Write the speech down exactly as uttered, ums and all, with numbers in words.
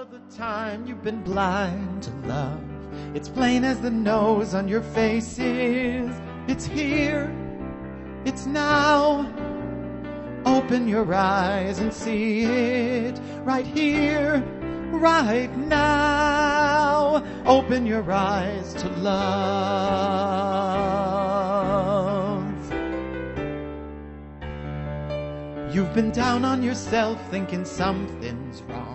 the time you've been blind to love. It's plain as the nose on your face is. It's here, it's now. Open your eyes and see it right here, right now. Open your eyes to love. You've been down on yourself thinking something's wrong.